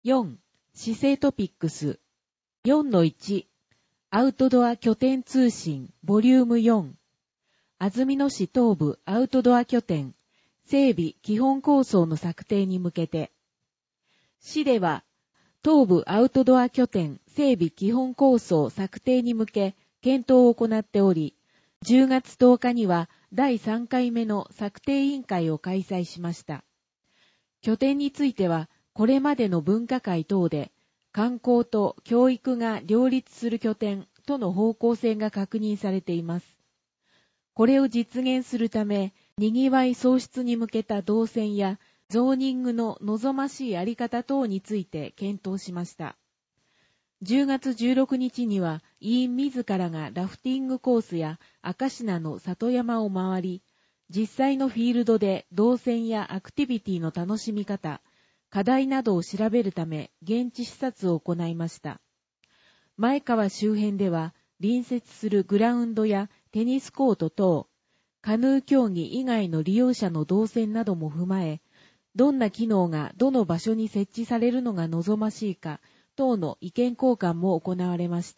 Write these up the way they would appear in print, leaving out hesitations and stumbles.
4. 市政トピックス 4-1 アウトドア拠点通信ボリューム4安曇野市東部アウトドア拠点整備基本構想の策定に向けて市では東部アウトドア拠点整備基本構想策定に向け検討を行っており、10月10日には第3回目の策定委員会を開催しました。拠点については、これまでの分科会等で、観光と教育が両立する拠点との方向性が確認されています。これを実現するため、にぎわい創出に向けた動線やゾーニングの望ましいあり方等について検討しました。10月16日には委員自らがラフティングコースや明科の里山を回り、実際のフィールドで動線やアクティビティの楽しみ方、課題などを調べるため現地視察を行いました。前川周辺では隣接するグラウンドやテニスコート等、カヌー競技以外の利用者の動線なども踏まえ、どんな機能がどの場所に設置されるのが望ましいか等の意見交換も行われました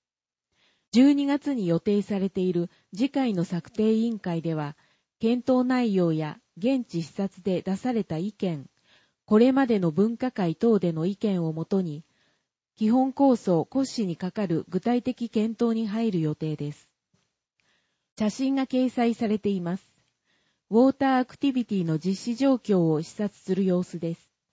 。12月に予定されている次回の策定委員会では、検討内容や現地視察で出された意見、これまでの分科会等での意見をもとに、基本構想骨子にかかる具体的検討に入る予定です。写真が掲載されています。ウォーターアクティビティの実施状況を視察する様子です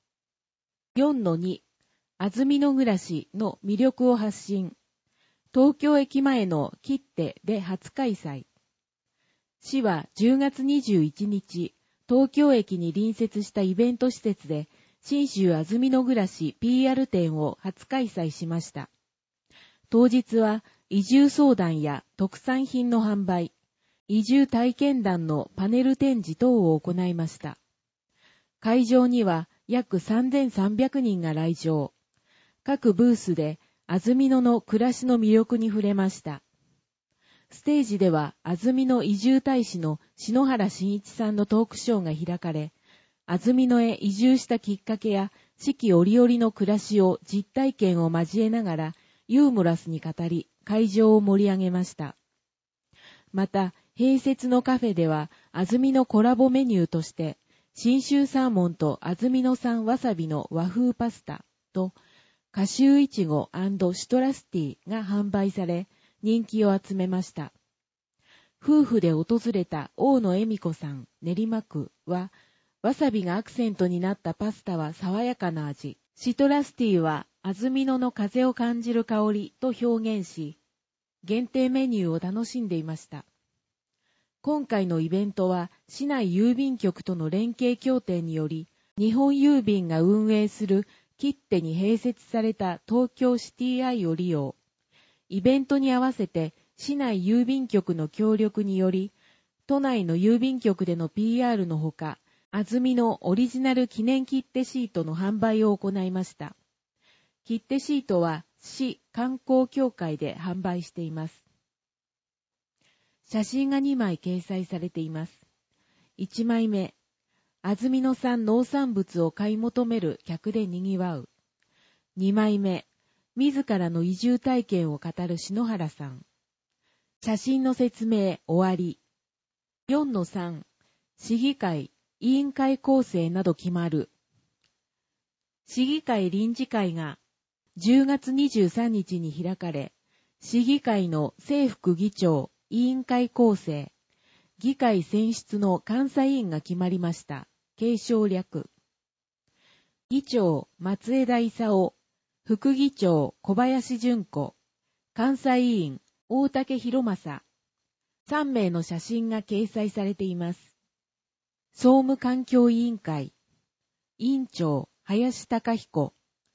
。4-2 安曇野暮らしの魅力を発信。東京駅前の切手で初開催。市は10月21日、東京駅に隣接したイベント施設で、信州安曇野暮らし PR 展を初開催しました。当日は移住相談や特産品の販売、移住体験談のパネル展示等を行いました。会場には約3300人が来場。各ブースで安曇野の暮らしの魅力に触れました。ステージでは安曇野移住大使の篠原真一さんのトークショーが開かれ、安曇野へ移住したきっかけや四季折々の暮らしを実体験を交えながらユーモラスに語り、会場を盛り上げました。また、併設のカフェでは安曇野コラボメニューとして、信州サーモンと安曇野産わさびの和風パスタと、カシューイチゴ&シトラスティーが販売され、人気を集めました。夫婦で訪れた大野恵美子さん練馬区は、わさびがアクセントになったパスタは爽やかな味、シトラスティーは安曇野の風を感じる香りと表現し、限定メニューを楽しんでいました。今回のイベントは市内郵便局との連携協定により、日本郵便が運営する切手に併設された東京シティアイを利用。イベントに合わせて市内郵便局の協力により、都内の郵便局での PR のほか、安曇野オリジナル記念切手シートの販売を行いました。切手シートは市観光協会で販売しています。写真が2枚掲載されています。1枚目、安曇野産農産物を買い求める客で賑わう。2枚目、自らの移住体験を語る篠原さん。写真の説明終わり。4-3、市議会、委員会構成など決まる。市議会臨時会が10月23日に開かれ、市議会の正副議長、委員会構成、議会選出の監査委員が決まりました。継承略。議長、松枝勲、副議長、小林純子、監査委員、大竹博正。3名の写真が掲載されています。総務環境委員会、委員長、林貴彦、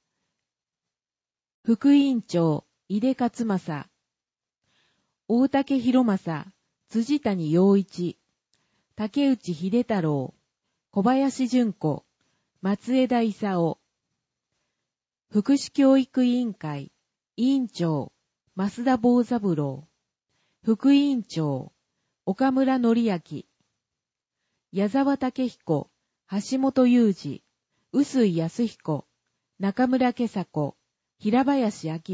副委員長、井出勝正、大竹博正、辻谷陽一、竹内秀太郎、小林純子、松枝勲、福祉教育委員会、委員長、増田坊三郎、副委員長、岡村則明、矢沢武彦、橋本雄二、臼井康彦、 中村圭佐子、平林明。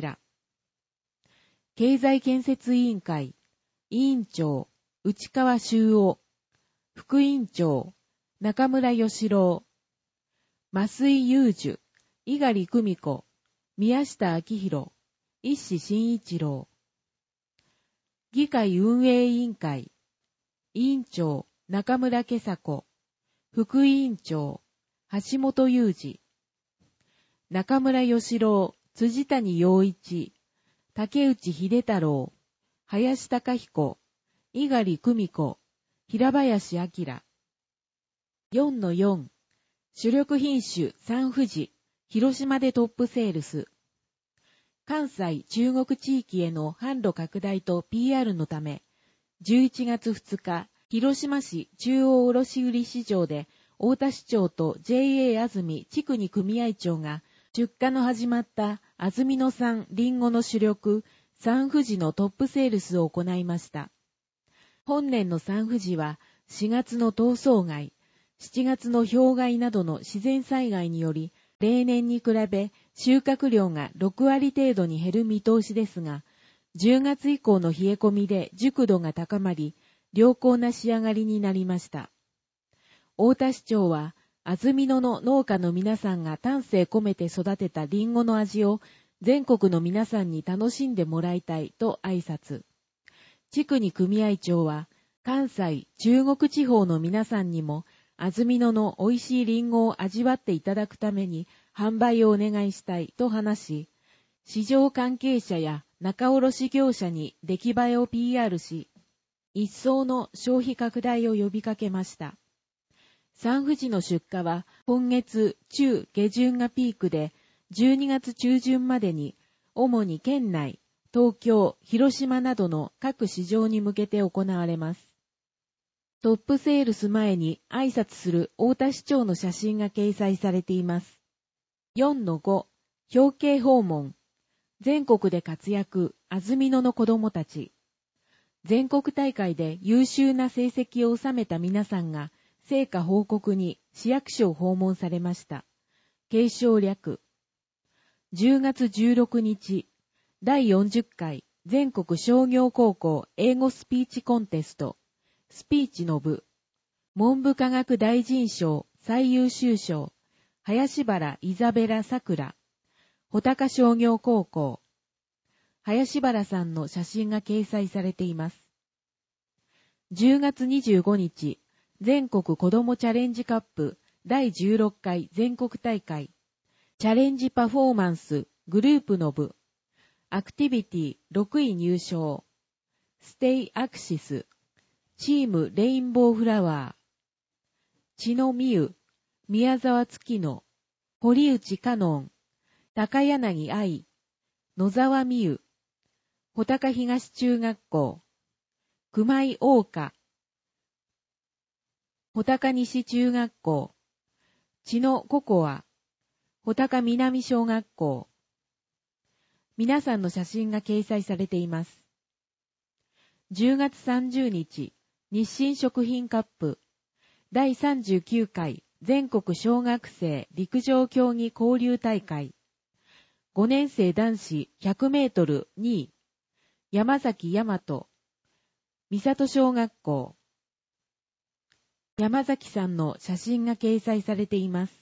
経済建設委員会、委員長、内川修夫。副委員長、中村義郎。増井雄樹、猪狩久美子、宮下明宏、石真一郎。議会運営委員会、委員長、中村圭佐子。副委員長、橋本雄二。中村義郎、辻谷陽一、竹内秀太郎、林貴彦、猪狩久美子、平林明。4-4、主力品種サンふじ、広島でトップセールス。関西、中国地域への販路拡大と PR のため、11月2日、広島市中央卸売市場で、太田市長と JA 安住地区に組合長が、出荷の始まった安曇野産リンゴの主力、サンふじのトップセールスを行いました。本年のサンふじは、4月の冬霜害、7月の氷害などの自然災害により、例年に比べ収穫量が6割程度に減る見通しですが、10月以降の冷え込みで熟度が高まり、良好な仕上がりになりました。太田市長は、安曇野の農家の皆さんが丹精込めて育てたリンゴの味を全国の皆さんに楽しんでもらいたいと挨拶。地区に組合長は、関西、中国地方の皆さんにも、安曇野の美味しいリンゴを味わっていただくために販売をお願いしたいと話し、市場関係者や仲卸業者に出来栄えを PR し、一層の消費拡大を呼びかけました。サンふじの出荷は今月中下旬がピークで、12月中旬までに主に県内、東京、広島などの各市場に向けて行われます。トップセールス前に挨拶する太田市長の写真が掲載されています。4-5、表敬訪問。全国で活躍、安曇野の子供たち。全国大会で優秀な成績を収めた皆さんが、成果報告に市役所を訪問されました。継承略。10月16日、第40回全国商業高校英語スピーチコンテスト。スピーチの部、文部科学大臣賞最優秀賞、林原イザベラさくら、穂高商業高校。林原さんの写真が掲載されています。10月25日、全国子どもチャレンジカップ第16回全国大会、チャレンジパフォーマンスグループの部、アクティビティ6位入賞、ステイアクシス、チームレインボーフラワー、千野美優、宮沢月乃、堀内香音、高柳愛、野沢美優、穂高東中学校、熊井大花、穂高西中学校、千野ココア、穂高南小学校。皆さんの写真が掲載されています。10月30日、日清食品カップ第39回全国小学生陸上競技交流大会5年生男子100メートル2位山崎大和三郷小学校。山崎さんの写真が掲載されています。